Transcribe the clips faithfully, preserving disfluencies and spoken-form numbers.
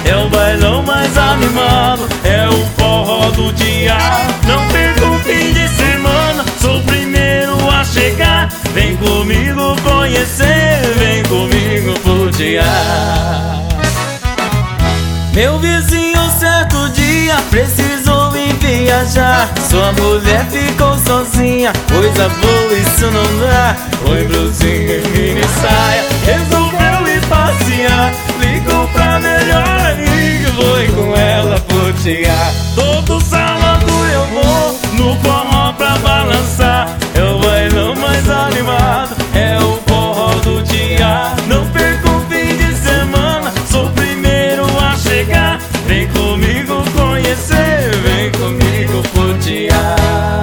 é o bailão mais animado, é o forró do dia. Não perca o fim de semana, sou o primeiro a chegar. Vem comigo conhecer, vem comigo flutear. Meu vizinho certo dia precisou ir viajar. Sua mulher ficou sozinha, coisa boa isso não dá. Põe blusinha e mini saia, resolveu ir passear. Ligou pra melhor amiga, vou ir com ela flutear. Todo sábado eu vou no forró pra balançar. É o bailão mais animado, é o forró do dia. Não perca o fim de semana, sou o primeiro a chegar. Vem comigo conhecer, vem comigo flutear.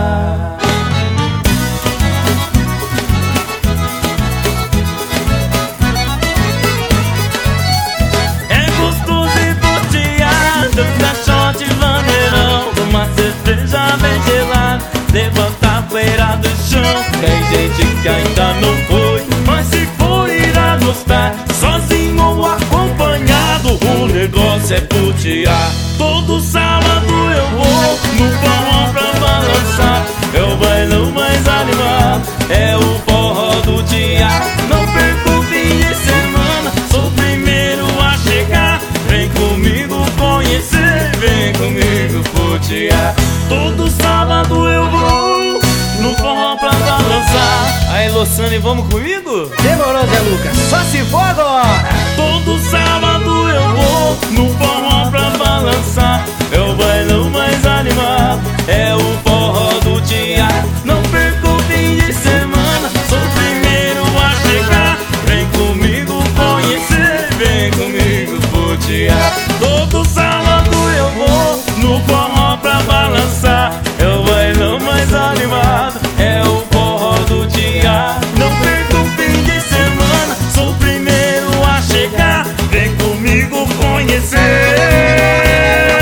É gostoso e flutear, dança shot e bandeirão. Uma cerveja bem gelada, levanta a poeira do chão. Tem gente que ainda não foi, mas se for irá gostar. Sozinho ou acompanhado, o negócio é flutear. Todo sábado eu vou no forró pra balançar. É o bailão mais animado, é o forró do dia. Não perca o fim de semana, sou o primeiro a chegar. Vem comigo conhecer, vem comigo flutear. Todo sábado eu vou no forró pra balançar. Aí, Lossane, vamos comigo? Demorou, Zé Lucas, só se for agora. Todo sábado eu vou no forró pra balançar. É o bailão mais animado, é o forró do dia. Não perca o fim de semana, sou o primeiro a chegar. Vem comigo conhecer, vem comigo flutear. Todo sábado eu vou no forró pra balançar. É o bailão mais animado, é o forró do dia. Não perca o fim de semana, sou o primeiro a chegar. Vem comigo conhecer,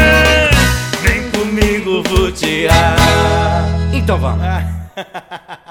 vem comigo flutear. Então vamos.